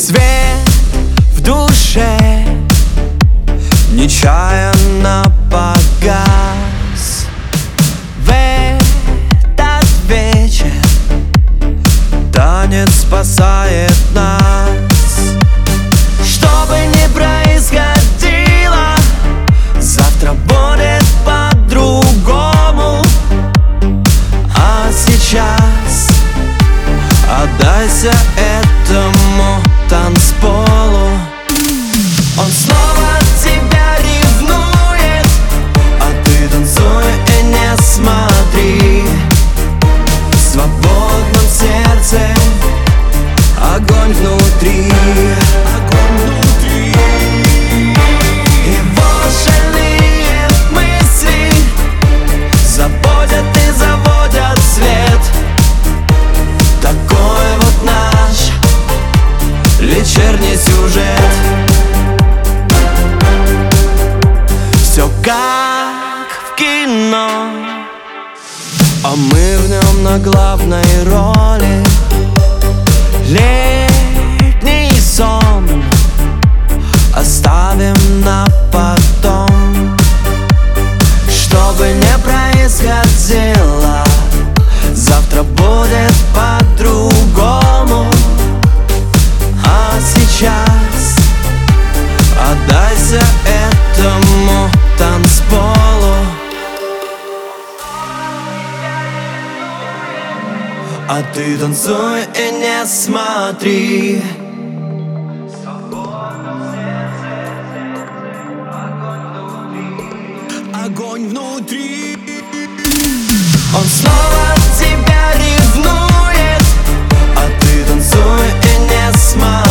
Свет в душе нечаянно погас. В этот вечер танец спасает нас. Что бы ни происходило, завтра будет по-другому. А сейчас отдайся этому танцполу. Он снова тебя ревнует, а ты танцуй и не смотри. В свободном сердце огонь внутри. Его шальные мысли заботят и заводят свет. Такой вот наш вечерний сюжет. Все как в кино, а мы в нем на главной роли. Летний сон оставим на потом. Что бы ни происходило, завтра будет по-другому. А сейчас отдайся этому танцполу. А ты танцуй и не смотри. Огонь внутри. Он снова тебя ревнует, а ты танцуй и не смотри.